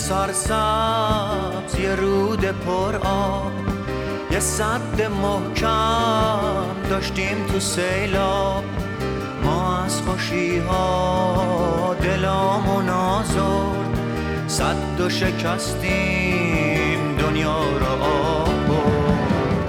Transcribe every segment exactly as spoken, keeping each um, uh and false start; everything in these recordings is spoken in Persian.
سرسبز یه رود پر آب، یه سد محکم داشتیم تو سیلاب. ما از خوشی ها دلامون آزرد، سد و شکستیم دنیا رو آب برد.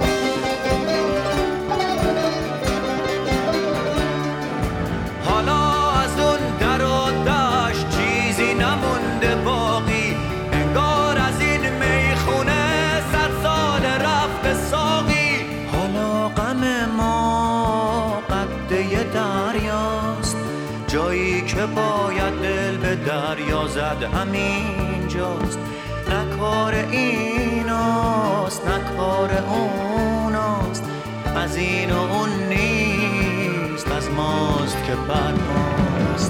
حالا از اون در و دشت چیزی نمونده باقی، انگار از این میخونه صد سال رفته ساقی. حالا غم ما قده دریاست، جایی که باید دل به دریا زد همینجاست. نه کار ایناست نه کار اوناست، از این و اون نیست، از ماست که بر ماست.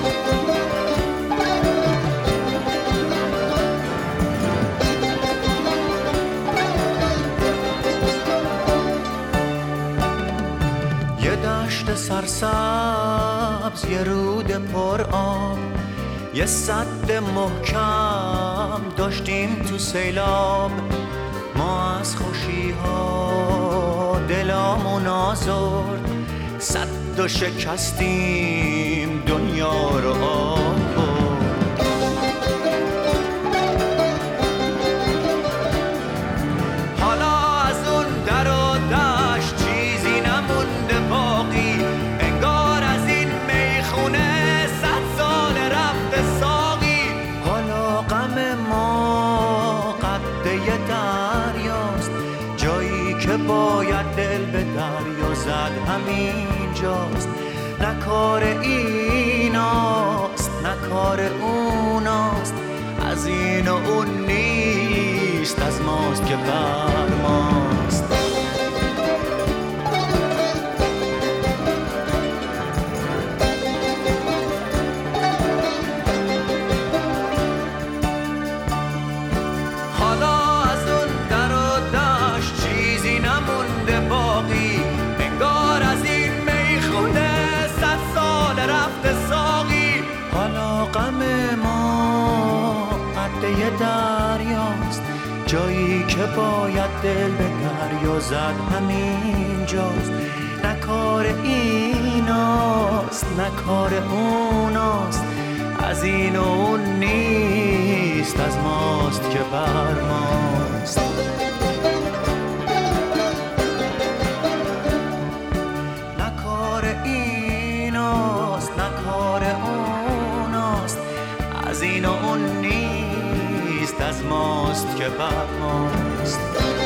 یه دشت سرسبز یه رود پر آب، یه سد محکم داشتیم تو سیلاب. ما از خوشی ها دلامون آزرد، سد و شکستیم دنیا رو آب برد. حالا از اون در و دشت چیزی نمونده باقی، انگار از این میخونه صد سال رفته ساقی. حالا غم ما قده دریاست، جایی که باید دل به دریا زد همینجاست. نه کار ایناست نه کار اوناست، از این و اون نیست، از ماست که بر ماست. حالا از اون در و دشت چیزی نمونده باقی، انگار از این میخونه صد سال رفته ساقی. حالا غم ما قده دریاست، جایی که باید دل به دریا زد همینجاست. نه کار ایناست نه کار اوناست، از این و اون نیست، از ماست که بر ماست. نه کار ایناست نه کار اوناست، از این و اون نیست، از ماست که بر ماست.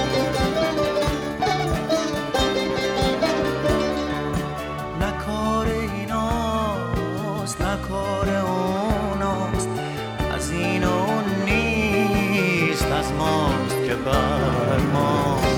نه کار ایناست نه کار اوناست، از این و اون نیست، از ماست که بر ماست.